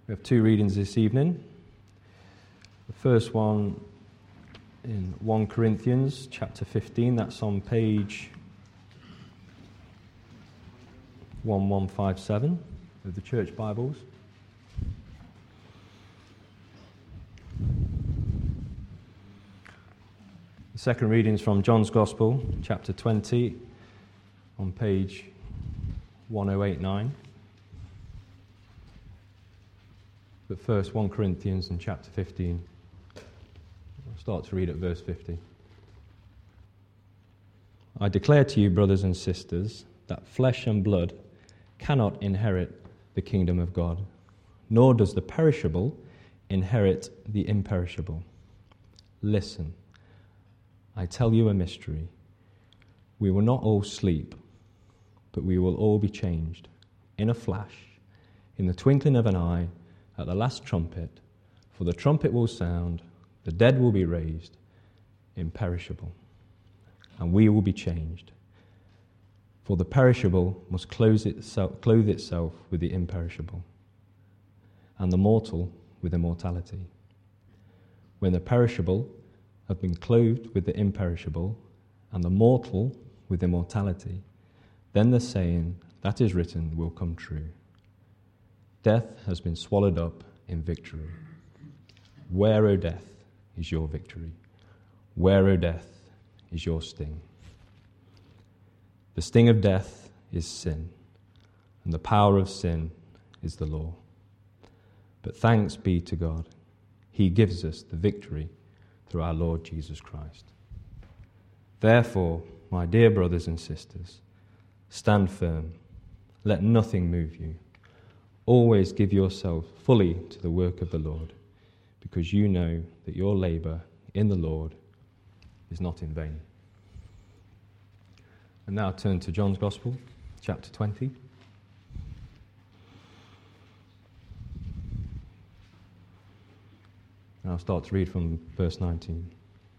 We have two readings this evening. The first one in 1 Corinthians chapter 15, that's on page 1157 of the Church Bibles. The second reading is from John's Gospel, chapter 20, on page 1089. But first, 1 Corinthians and chapter 15. I'll start to read at verse 50. I declare to you, brothers and sisters, that flesh and blood cannot inherit the kingdom of God, nor does the perishable inherit the imperishable. Listen, I tell you a mystery. We will not all sleep, but we will all be changed in a flash, in the twinkling of an eye, at the last trumpet. For the trumpet will sound, the dead will be raised imperishable, and we will be changed. For the perishable must clothe itself with the imperishable, and the mortal with immortality. When the perishable have been clothed with the imperishable, and the mortal with immortality, then the saying that is written will come true. Death has been swallowed up in victory. Where, O death, is your victory? Where, O death, is your sting? The sting of death is sin, and the power of sin is the law. But thanks be to God, He gives us the victory through our Lord Jesus Christ. Therefore, my dear brothers and sisters, stand firm. Let nothing move you. Always give yourself fully to the work of the Lord, because you know that your labor in the Lord is not in vain. And now turn to John's Gospel, chapter 20. And I'll start to read from verse 19.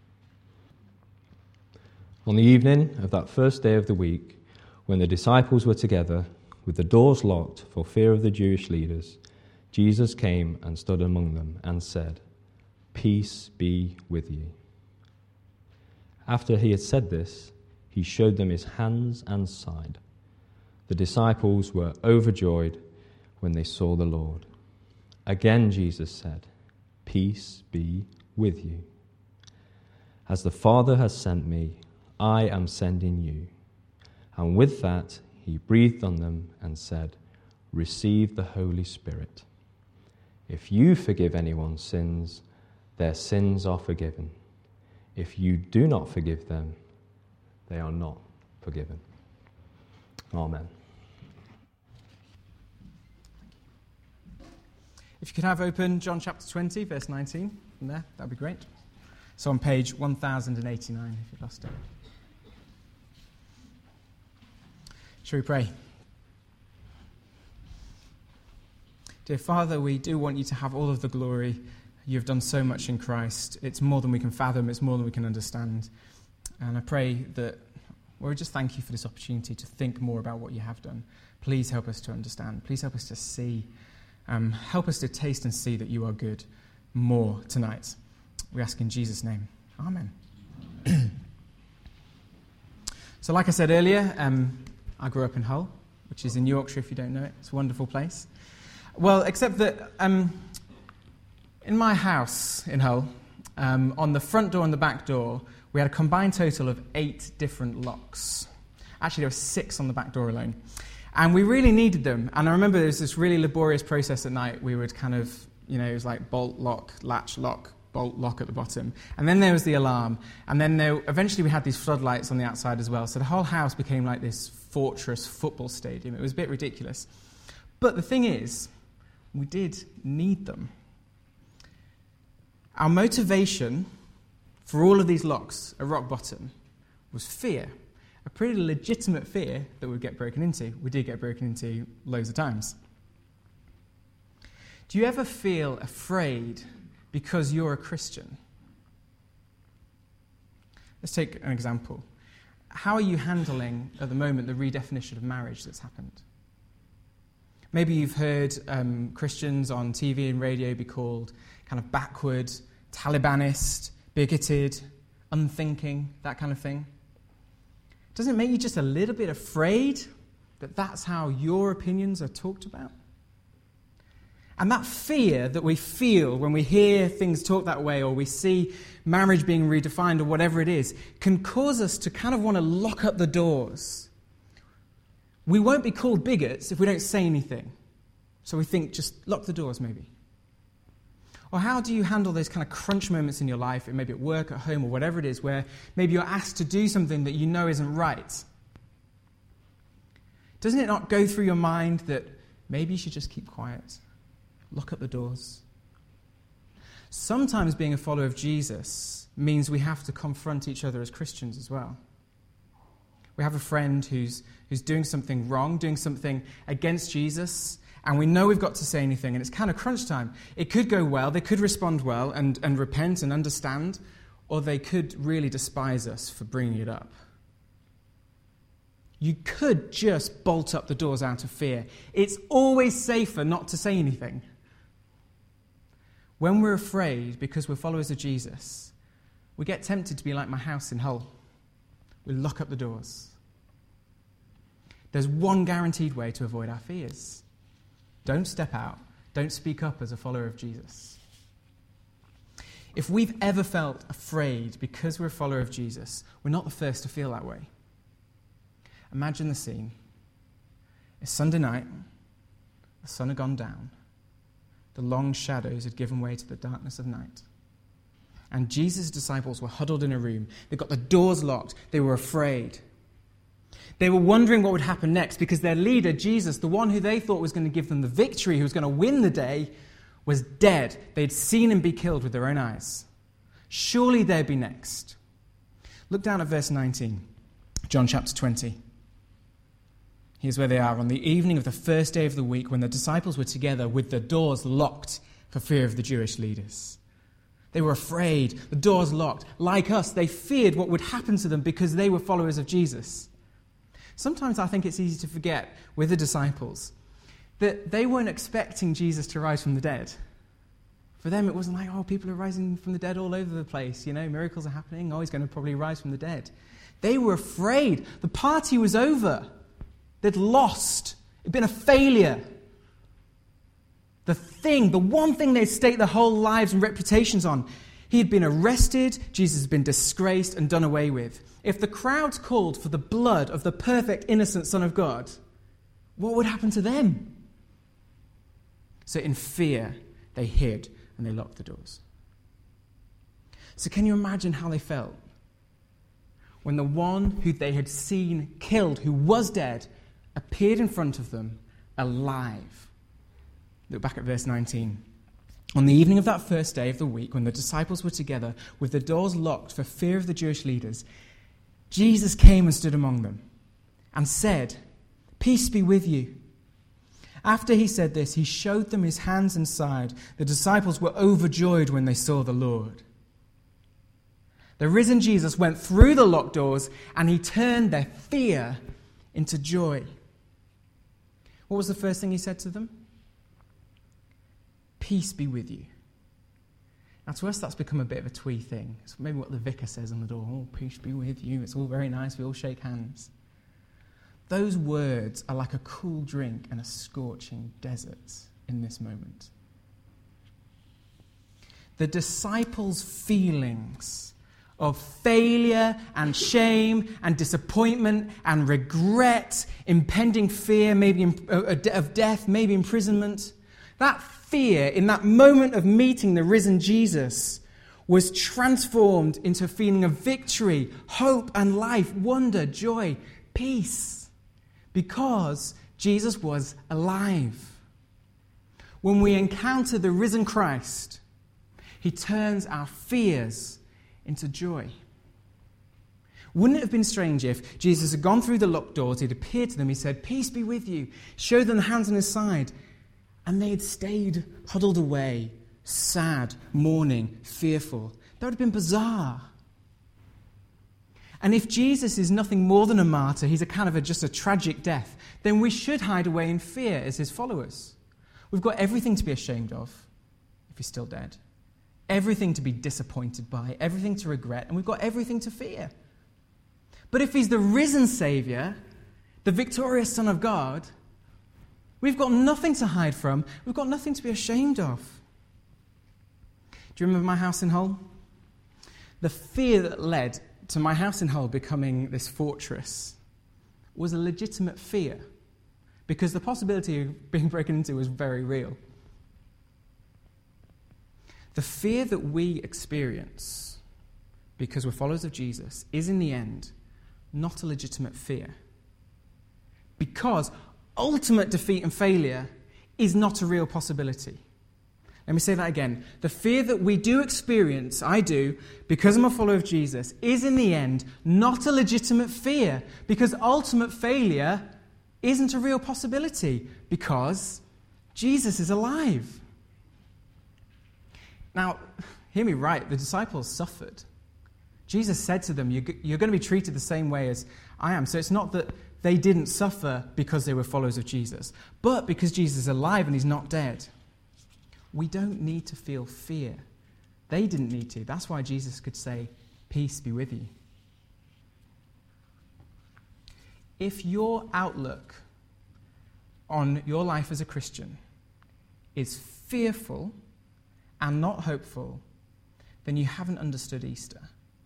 On the evening of that first day of the week, when the disciples were together, with the doors locked for fear of the Jewish leaders, Jesus came and stood among them and said, "Peace be with you." After he had said this, he showed them his hands and side. The disciples were overjoyed when they saw the Lord. Again Jesus said, "Peace be with you. As the Father has sent me, I am sending you." And with that, he breathed on them and said, "Receive the Holy Spirit. If you forgive anyone's sins, their sins are forgiven. If you do not forgive them, they are not forgiven." Amen. If you could have open John chapter 20, verse 19 from there, that would be great. So on page 1089, if you've lost it. Shall we pray? Dear Father, we do want you to have all of the glory. You've done so much in Christ. It's more than we can fathom. It's more than we can understand. And I pray that, we just thank you for this opportunity to think more about what you have done. Please help us to understand. Please help us to see. Help us to taste and see that you are good more tonight. We ask in Jesus' name. Amen. So like I said earlier, I grew up in Hull, which is in Yorkshire if you don't know it. It's a wonderful place. Well, except that in my house in Hull, on the front door and the back door, we had a combined total of 8 different locks. Actually, there were 6 on the back door alone. And we really needed them. And I remember there was this really laborious process at night. We would kind of, it was like bolt, lock, latch, lock, bolt, lock at the bottom. And then there was the alarm. And then eventually we had these floodlights on the outside as well. So the whole house became like this fortress football stadium. It was a bit ridiculous. But the thing is, we did need them. Our motivation for all of these locks at rock bottom was fear. A pretty legitimate fear that we'd get broken into. We did get broken into loads of times. Do you ever feel afraid because you're a Christian? Let's take an example. How are you handling, at the moment, the redefinition of marriage that's happened? Maybe you've heard Christians on TV and radio be called kind of backward, Talibanist, bigoted, unthinking, that kind of thing. Doesn't it make you just a little bit afraid that that's how your opinions are talked about? And that fear that we feel when we hear things talked that way, or we see marriage being redefined, or whatever it is, can cause us to kind of want to lock up the doors. We won't be called bigots if we don't say anything. So we think, just lock the doors maybe. Or how do you handle those kind of crunch moments in your life, maybe at work, at home, or whatever it is, where maybe you're asked to do something that you know isn't right? Doesn't it not go through your mind that maybe you should just keep quiet? Lock up the doors. Sometimes being a follower of Jesus means we have to confront each other as Christians as well. We have a friend who's doing something wrong, doing something against Jesus, and we know we've got to say anything, and it's kind of crunch time. It could go well, they could respond well and repent and understand, or they could really despise us for bringing it up. You could just bolt up the doors out of fear. It's always safer not to say anything. When we're afraid because we're followers of Jesus, we get tempted to be like my house in Hull. We lock up the doors. There's one guaranteed way to avoid our fears. Don't step out. Don't speak up as a follower of Jesus. If we've ever felt afraid because we're a follower of Jesus, we're not the first to feel that way. Imagine the scene. It's Sunday night. The sun had gone down. The long shadows had given way to the darkness of night. And Jesus' disciples were huddled in a room. They got the doors locked. They were afraid. They were wondering what would happen next because their leader, Jesus, the one who they thought was going to give them the victory, who was going to win the day, was dead. They'd seen him be killed with their own eyes. Surely they'd be next. Look down at verse 19, John chapter 20. Here's where they are. On the evening of the first day of the week, when the disciples were together with the doors locked for fear of the Jewish leaders. They were afraid, the doors locked. Like us, they feared what would happen to them because they were followers of Jesus. Sometimes I think it's easy to forget with the disciples that they weren't expecting Jesus to rise from the dead. For them, it wasn't like, oh, people are rising from the dead all over the place. You know, miracles are happening. Oh, he's going to probably rise from the dead. They were afraid. The party was over. They'd lost. It'd been a failure. The one thing they'd staked their whole lives and reputations on. He had been arrested, Jesus had been disgraced and done away with. If the crowds called for the blood of the perfect, innocent Son of God, what would happen to them? So in fear, they hid and they locked the doors. So can you imagine how they felt when the one who they had seen killed, who was dead, appeared in front of them alive? Look back at verse 19. On the evening of that first day of the week, when the disciples were together with the doors locked for fear of the Jewish leaders, Jesus came and stood among them and said, "Peace be with you." After he said this, he showed them his hands and side. The disciples were overjoyed when they saw the Lord. The risen Jesus went through the locked doors and he turned their fear into joy. What was the first thing he said to them? Peace be with you. Now to us that's become a bit of a twee thing. It's maybe what the vicar says on the door. Oh, peace be with you. It's all very nice. We all shake hands. Those words are like a cool drink in a scorching desert in this moment. The disciples' feelings of failure and shame and disappointment and regret, impending fear, maybe of death, maybe imprisonment, that fear in that moment of meeting the risen Jesus was transformed into a feeling of victory, hope and life, wonder, joy, peace, because Jesus was alive. When we encounter the risen Christ, he turns our fears into joy. Wouldn't it have been strange if Jesus had gone through the locked doors, he'd appeared to them, he said, "Peace be with you," showed them the hands on his side, and they had stayed huddled away, sad, mourning, fearful? That would have been bizarre. And if Jesus is nothing more than a martyr, he's just a tragic death, then we should hide away in fear as his followers. We've got everything to be ashamed of if he's still dead, everything to be disappointed by, everything to regret, and we've got everything to fear. But if he's the risen Saviour, the victorious Son of God, we've got nothing to hide from. We've got nothing to be ashamed of. Do you remember my house in Hull? The fear that led to my house in Hull becoming this fortress was a legitimate fear because the possibility of being broken into was very real. The fear that we experience because we're followers of Jesus is in the end not a legitimate fear, because ultimate defeat and failure is not a real possibility. Let me say that again. The fear that we do experience, I do, because I'm a follower of Jesus, is in the end not a legitimate fear, because ultimate failure isn't a real possibility, because Jesus is alive. Now, hear me right, the disciples suffered. Jesus said to them, you're going to be treated the same way as I am. So it's not that they didn't suffer because they were followers of Jesus, but because Jesus is alive and he's not dead. We don't need to feel fear. They didn't need to. That's why Jesus could say, peace be with you. If your outlook on your life as a Christian is fearful and not hopeful, then you haven't understood Easter.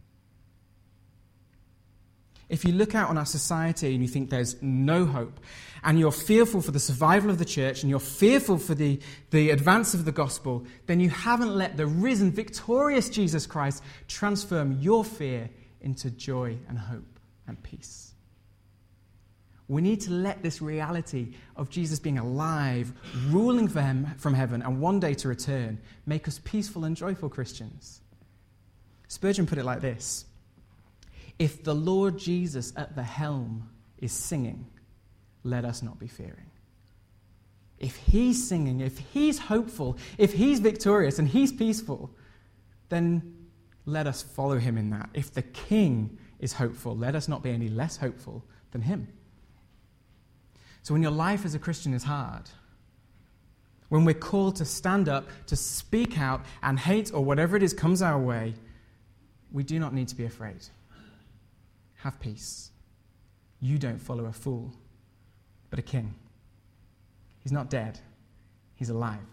If you look out on our society and you think there's no hope, and you're fearful for the survival of the church, and you're fearful for the advance of the gospel, then you haven't let the risen, victorious Jesus Christ transform your fear into joy and hope and peace. We need to let this reality of Jesus being alive, ruling from heaven, and one day to return, make us peaceful and joyful Christians. Spurgeon put it like this: if the Lord Jesus at the helm is singing, let us not be fearing. If he's singing, if he's hopeful, if he's victorious and he's peaceful, then let us follow him in that. If the King is hopeful, let us not be any less hopeful than him. So when your life as a Christian is hard, when we're called to stand up, to speak out, and hate or whatever it is comes our way, we do not need to be afraid. Have peace. You don't follow a fool, but a king. He's not dead. He's alive.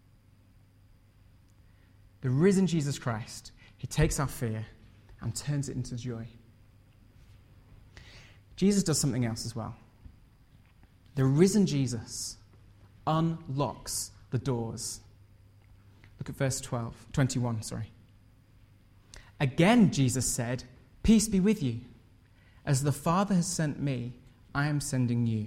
The risen Jesus Christ, he takes our fear and turns it into joy. Jesus does something else as well. The risen Jesus unlocks the doors. Look at verse 21. Again, Jesus said, peace be with you. As the Father has sent me, I am sending you.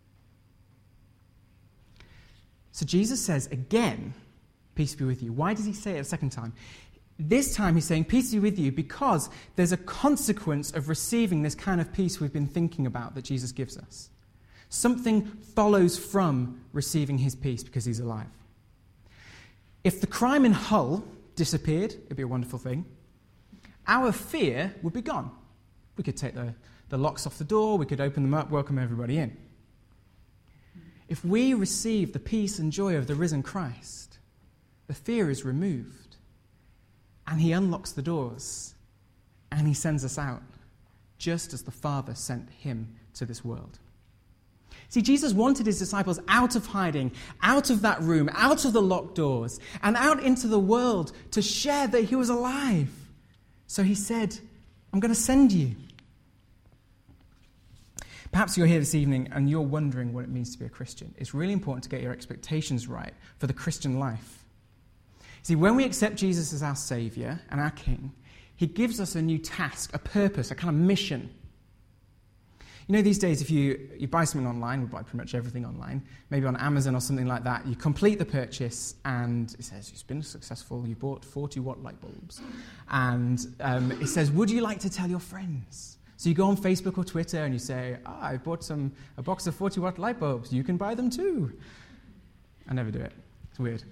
So Jesus says again, peace be with you. Why does he say it a second time? This time he's saying, peace be with you, because there's a consequence of receiving this kind of peace we've been thinking about that Jesus gives us. Something follows from receiving his peace because he's alive. If the crime in Hull disappeared, it'd be a wonderful thing. Our fear would be gone. We could take the locks off the door, we could open them up, welcome everybody in. If we receive the peace and joy of the risen Christ, the fear is removed, and he unlocks the doors, and he sends us out, just as the Father sent him to this world. See, Jesus wanted his disciples out of hiding, out of that room, out of the locked doors, and out into the world to share that he was alive. So he said, I'm going to send you. Perhaps you're here this evening and you're wondering what it means to be a Christian. It's really important to get your expectations right for the Christian life. See, when we accept Jesus as our Saviour and our King, he gives us a new task, a purpose, a kind of mission. You know, these days, if you buy something online, we buy pretty much everything online, maybe on Amazon or something like that, you complete the purchase and it says, it's been successful, you bought 40-watt light bulbs. And it says, would you like to tell your friends? So you go on Facebook or Twitter and you say, I bought a box of 40-watt light bulbs, you can buy them too. I never do it. It's weird.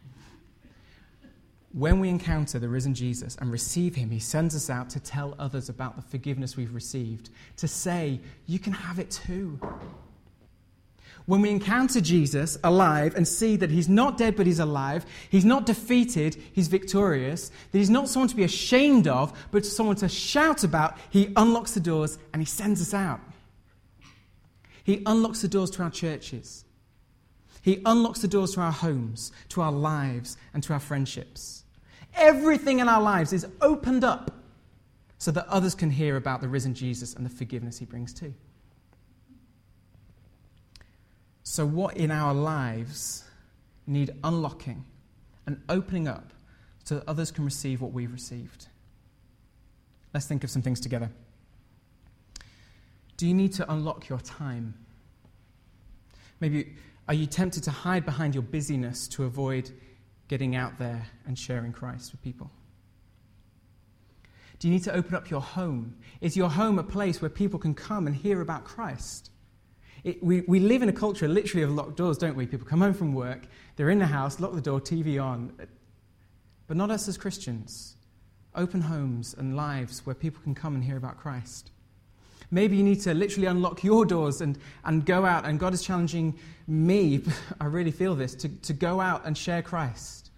When we encounter the risen Jesus and receive him, he sends us out to tell others about the forgiveness we've received, to say, you can have it too. When we encounter Jesus alive and see that he's not dead but he's alive, he's not defeated, he's victorious, that he's not someone to be ashamed of but someone to shout about, he unlocks the doors and he sends us out. He unlocks the doors to our churches. He unlocks the doors to our homes, to our lives, and to our friendships. Everything in our lives is opened up so that others can hear about the risen Jesus and the forgiveness he brings too. So what in our lives need unlocking and opening up so that others can receive what we've received? Let's think of some things together. Do you need to unlock your time? Maybe are you tempted to hide behind your busyness to avoid getting out there and sharing Christ with people? Do you need to open up your home? Is your home a place where people can come and hear about Christ? We live in a culture literally of locked doors, don't we? People come home from work, they're in the house, lock the door, TV on. But not us as Christians. Open homes and lives where people can come and hear about Christ. Maybe you need to literally unlock your doors and go out, and God is challenging me, I really feel this, to go out and share Christ.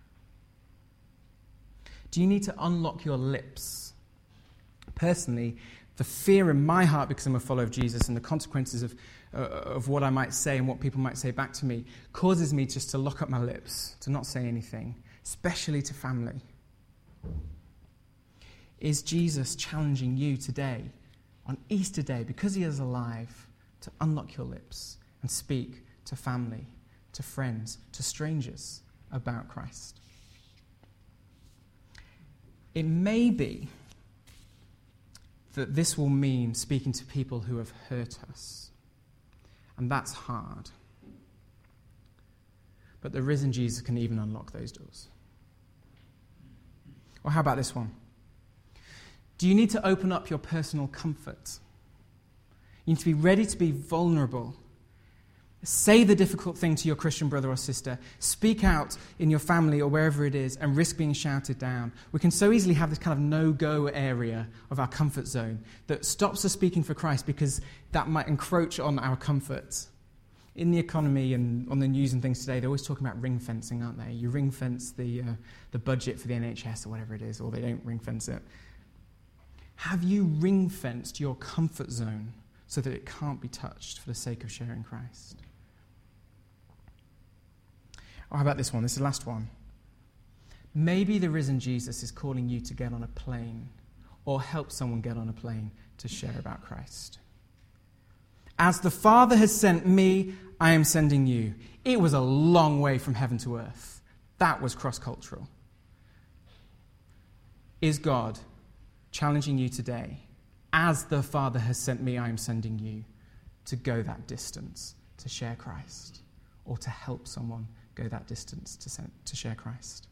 Do you need to unlock your lips? Personally, the fear in my heart, because I'm a follower of Jesus, and the consequences of what I might say and what people might say back to me, causes me just to lock up my lips, to not say anything, especially to family. Is Jesus challenging you today, on Easter Day, because he is alive, to unlock your lips and speak to family, to friends, to strangers about Christ? It may be that this will mean speaking to people who have hurt us. And that's hard. But the risen Jesus can even unlock those doors. Or how about this one? Do you need to open up your personal comfort? You need to be ready to be vulnerable. Say the difficult thing to your Christian brother or sister. Speak out in your family or wherever it is and risk being shouted down. We can so easily have this kind of no-go area of our comfort zone that stops us speaking for Christ because that might encroach on our comfort. In the economy and on the news and things today, they're always talking about ring fencing, aren't they? You ring fence the budget for the NHS or whatever it is, or they don't ring fence it. Have you ring fenced your comfort zone so that it can't be touched for the sake of sharing Christ? Or how about this one? This is the last one. Maybe the risen Jesus is calling you to get on a plane or help someone get on a plane to share about Christ. As the Father has sent me, I am sending you. It was a long way from heaven to earth. That was cross-cultural. Is God challenging you today, as the Father has sent me, I am sending you, to go that distance to share Christ, or to help someone go that distance to share Christ?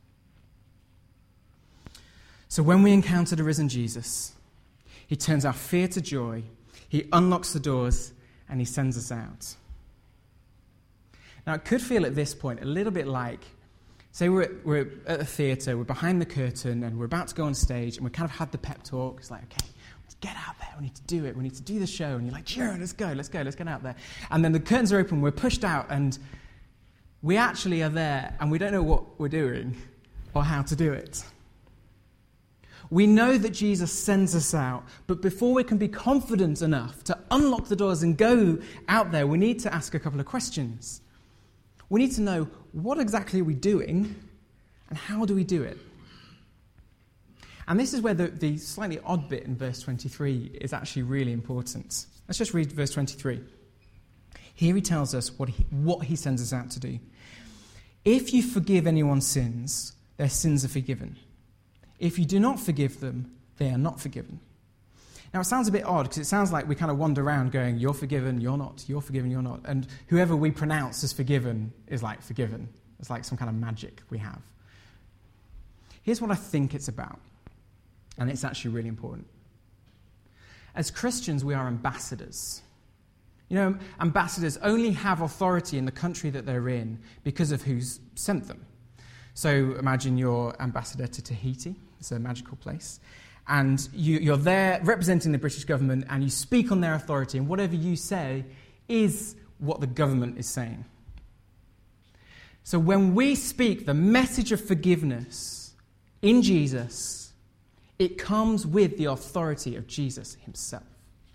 So when we encounter the risen Jesus, he turns our fear to joy, he unlocks the doors, and he sends us out. Now, it could feel at this point a little bit like, say we're at a theatre, we're behind the curtain, and we're about to go on stage, and we kind of had the pep talk. It's like, okay, let's get out there, we need to do it, we need to do the show, and you're like, sure, let's get out there. And then the curtains are open, we're pushed out, and we actually are there, and we don't know what we're doing or how to do it. We know that Jesus sends us out, but before we can be confident enough to unlock the doors and go out there, we need to ask a couple of questions. We need to know, what exactly are we doing, and how do we do it? And this is where the slightly odd bit in verse 23 is actually really important. Let's just read verse 23. Here he tells us what he sends us out to do. If you forgive anyone's sins, their sins are forgiven. If you do not forgive them, they are not forgiven. Now, it sounds a bit odd because it sounds like we kind of wander around going, you're forgiven, you're not, you're forgiven, you're not. And whoever we pronounce as forgiven is like forgiven. It's like some kind of magic we have. Here's what I think it's about, and it's actually really important. As Christians, we are ambassadors. You know, ambassadors only have authority in the country that they're in because of who's sent them. So imagine you're ambassador to Tahiti. It's a magical place. And you're there representing the British government, and you speak on their authority, and whatever you say is what the government is saying. So when we speak the message of forgiveness in Jesus, it comes with the authority of Jesus himself.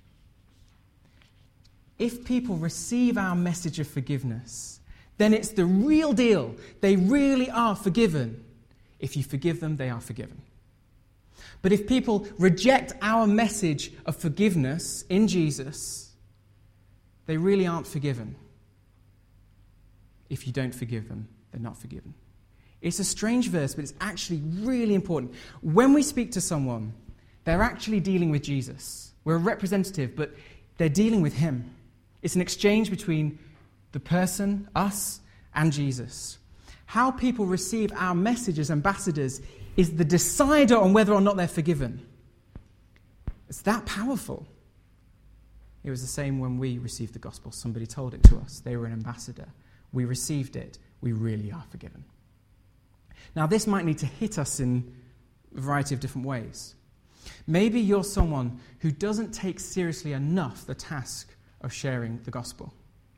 If people receive our message of forgiveness, then it's the real deal. They really are forgiven. If you forgive them, they are forgiven. But if people reject our message of forgiveness in Jesus, they really aren't forgiven. If you don't forgive them, they're not forgiven. It's a strange verse, but it's actually really important. When we speak to someone, they're actually dealing with Jesus. We're a representative, but they're dealing with him. It's an exchange between the person, us, and Jesus. How people receive our message as ambassadors is the decider on whether or not they're forgiven. It's that powerful. It was the same when we received the gospel. Somebody told it to us. They were an ambassador. We received it. We really are forgiven. Now, this might need to hit us in a variety of different ways. Maybe you're someone who doesn't take seriously enough the task of sharing the gospel.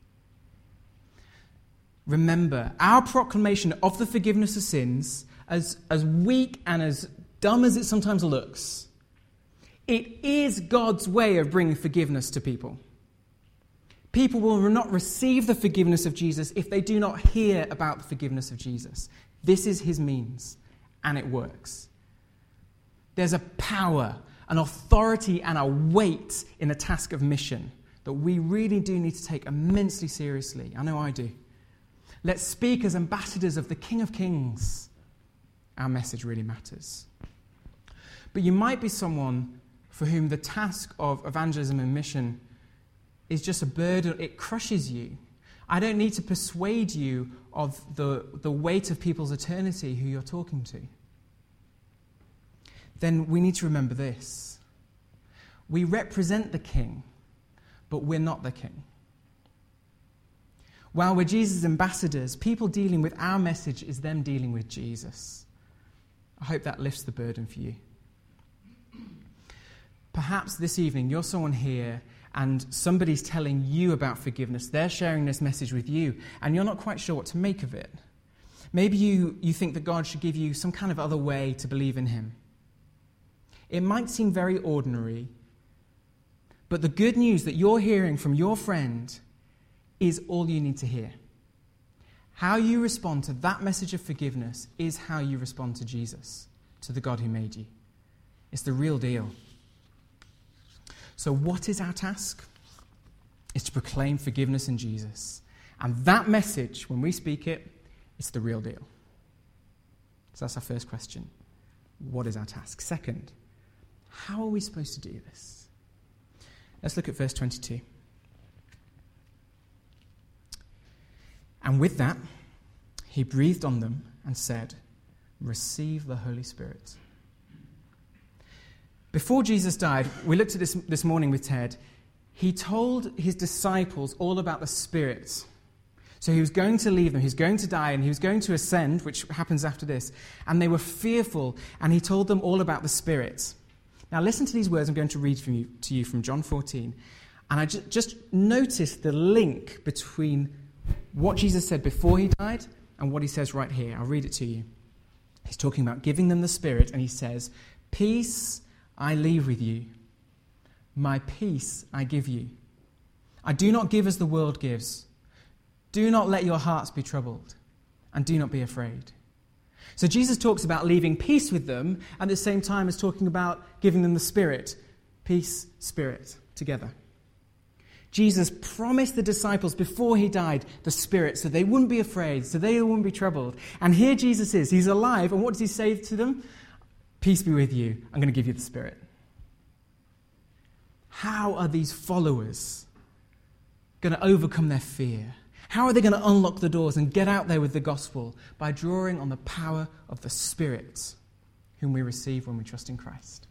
Remember, our proclamation of the forgiveness of sins, as weak and as dumb as it sometimes looks, it is God's way of bringing forgiveness to people. People will not receive the forgiveness of Jesus if they do not hear about the forgiveness of Jesus. This is his means, and it works. There's a power, an authority, and a weight in the task of mission that we really do need to take immensely seriously. I know I do. Let's speak as ambassadors of the King of Kings. Our message really matters. But you might be someone for whom the task of evangelism and mission is just a burden. It crushes you. I don't need to persuade you of the weight of people's eternity who you're talking to. Then we need to remember this. We represent the King, but we're not the King. While we're Jesus' ambassadors, people dealing with our message is them dealing with Jesus. I hope that lifts the burden for you. Perhaps this evening you're someone here and somebody's telling you about forgiveness. They're sharing this message with you, and you're not quite sure what to make of it. Maybe you think that God should give you some kind of other way to believe in him. It might seem very ordinary, but the good news that you're hearing from your friend is all you need to hear. How you respond to that message of forgiveness is how you respond to Jesus, to the God who made you. It's the real deal. So what is our task? It's to proclaim forgiveness in Jesus. And that message, when we speak it, it's the real deal. So that's our first question. What is our task? Second, how are we supposed to do this? Let's look at verse 22. And with that, he breathed on them and said, "Receive the Holy Spirit." Before Jesus died, we looked at this morning with Ted. He told his disciples all about the Spirit. So he was going to leave them, he was going to die, and he was going to ascend, which happens after this. And they were fearful, and he told them all about the Spirit. Now listen to these words I'm going to read to you from John 14. And I just noticed the link between what Jesus said before he died and what he says right here. I'll read it to you. He's talking about giving them the Spirit, and he says, "Peace I leave with you. My peace I give you. I do not give as the world gives. Do not let your hearts be troubled, and do not be afraid." So Jesus talks about leaving peace with them, and at the same time as talking about giving them the Spirit. Peace, Spirit, together. Jesus promised the disciples before he died the Spirit so they wouldn't be afraid, so they wouldn't be troubled. And here Jesus is. He's alive, and what does he say to them? "Peace be with you. I'm going to give you the Spirit." How are these followers going to overcome their fear? How are they going to unlock the doors and get out there with the gospel? By drawing on the power of the Spirit, whom we receive when we trust in Christ.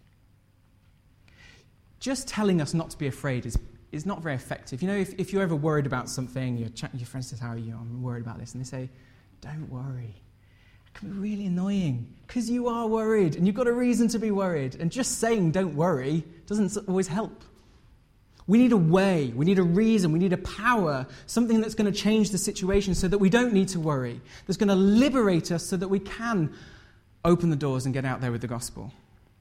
Just telling us not to be afraid is not very effective. You know, if you're ever worried about something, your friend says, "How are you? I'm worried about this." And they say, "Don't worry." It can be really annoying because you are worried and you've got a reason to be worried. And just saying "don't worry" doesn't always help. We need a way, we need a reason, we need a power, something that's going to change the situation so that we don't need to worry, that's going to liberate us so that we can open the doors and get out there with the gospel.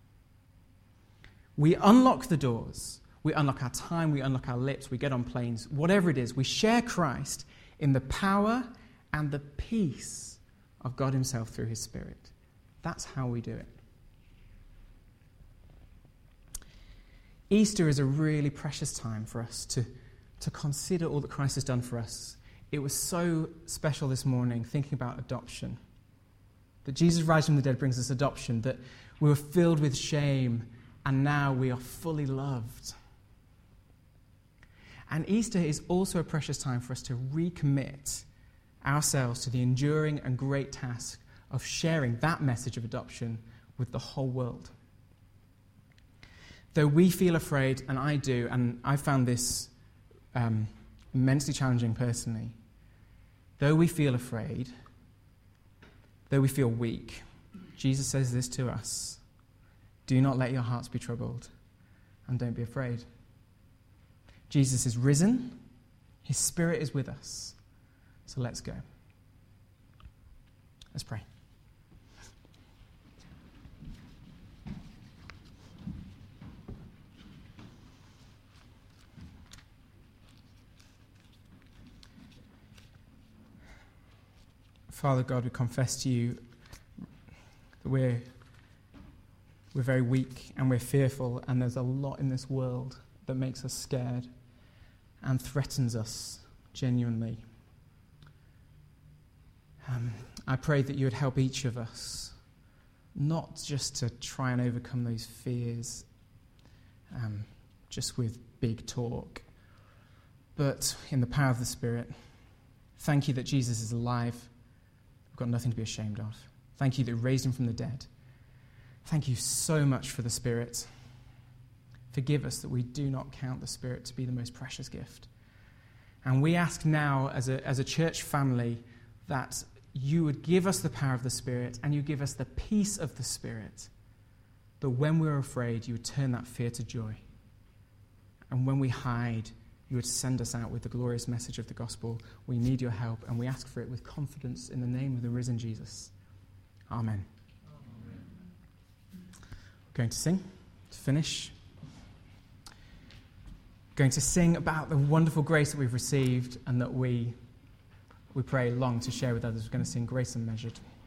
We unlock the doors, we unlock our time, we unlock our lips, we get on planes, whatever it is, we share Christ in the power and the peace of God himself through his Spirit. That's how we do it. Easter is a really precious time for us to consider all that Christ has done for us. It was so special this morning thinking about adoption. That Jesus rise from the dead brings us adoption, that we were filled with shame and now we are fully loved. And Easter is also a precious time for us to recommit ourselves to the enduring and great task of sharing that message of adoption with the whole world. Though we feel afraid, and I do, and I found this immensely challenging personally, though we feel afraid, though we feel weak, Jesus says this to us: do not let your hearts be troubled, and don't be afraid. Jesus is risen, his Spirit is with us, so let's go. Let's pray. Father God, we confess to you that we're very weak and we're fearful, and there's a lot in this world that makes us scared and threatens us genuinely. I pray that you would help each of us, not just to try and overcome those fears just with big talk, but in the power of the Spirit. Thank you that Jesus is alive. Got nothing to be ashamed of. Thank you that you raised him from the dead. Thank you so much for the Spirit. Forgive us that we do not count the Spirit to be the most precious gift. And we ask now as a church family that you would give us the power of the Spirit and you give us the peace of the Spirit. That when we're afraid, you would turn that fear to joy. And when we hide, you would send us out with the glorious message of the gospel. We need your help, and we ask for it with confidence in the name of the risen Jesus. Amen. We're going to sing to finish. We're going to sing about the wonderful grace that we've received and that we pray long to share with others. We're going to sing Grace Unmeasured.